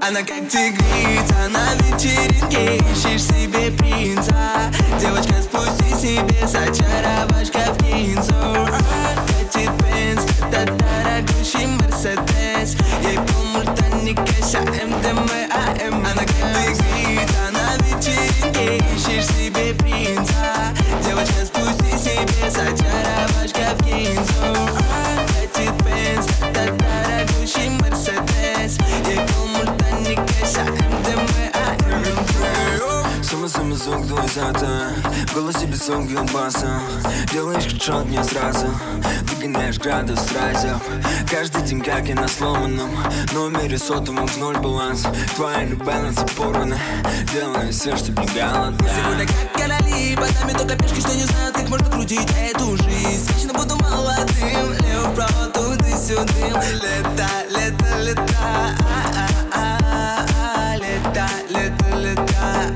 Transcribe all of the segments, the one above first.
Она как тигрица на вечеринке, ищешь себе принца. Девочка, спусти себе с очаровашка в гинзу. Катит Бенз, это дорогущий Мерседес. Ей полмульта не кэша, МДМАМ. Она как тигрица на вечеринке, ищешь себе принца. Девочка, спусти себе с очаровашка в гинзу. Катит Бенз, это дорогущий Мерседес. Ей полмульта не кэша, МДМАМ. Сумма звук твой зато, в голосе без звук и баса. Делаешь хедшот мне сразу, догоняешь градус сразу. Каждый день как я на сломанном номере сотовом в ноль баланс. Твои балансы порваны, делаю все, чтоб не голодать. Сегодня как короли, под нами только пешки, что не знают, как можно крутить эту жизнь. Вечно буду молодым, лево вправо, туды-сюды. Лето, лето, лето, лето, лето, лето.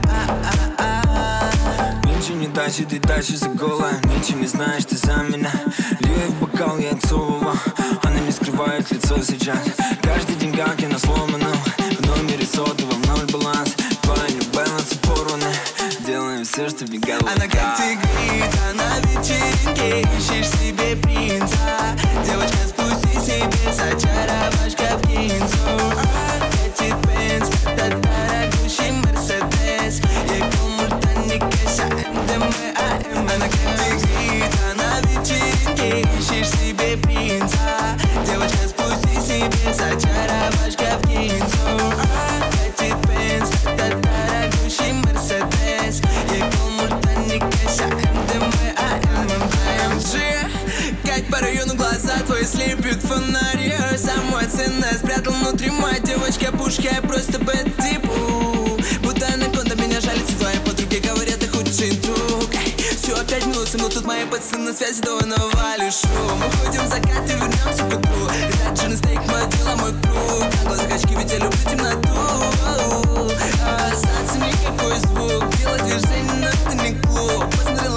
Ничего не тащит, ты тащишь за голо. Ничего не знаешь, ты за меня. Лью в бокал, я отцовывал. Она не скрывает лицо сейчас. Каждый день как я на сломанном в номере сотовом ноль баланс. Твои балансы порваны, делаем все, чтоб не голодать. Она как тигрица на вечеринке, ищешь себе принца. Девочка, спусти себе с очаровашка в гинзу. Катит Бенз, это дорогущий Мерседес. Ей полмульта не кэша, МДМАМ. Она как тигрица на вечеринке, ищешь себе принца. Девочка, спусти себе с очаровашка в гинзу. Катит Бенз, это дорогущий Мерседес. Ей полмульта не кэша, МДМАМ. Кать по району глаза твои слепят фонари. Самое ценное спрятал внутри, моя девочка пушка. Я просто bad типу, будто анаконда меня жалится. Твои подруги говорят, ты худший друг. Все опять минусы, но тут мои пацаны на связи, давай навали шум. Уходим в закат и вернемся к утру. Летать же стейк, мое дело, мой круг. На глазах очки, ведь я люблю темноту. Остаться никакой звук, делать движение, но это не клуб. Посмотрел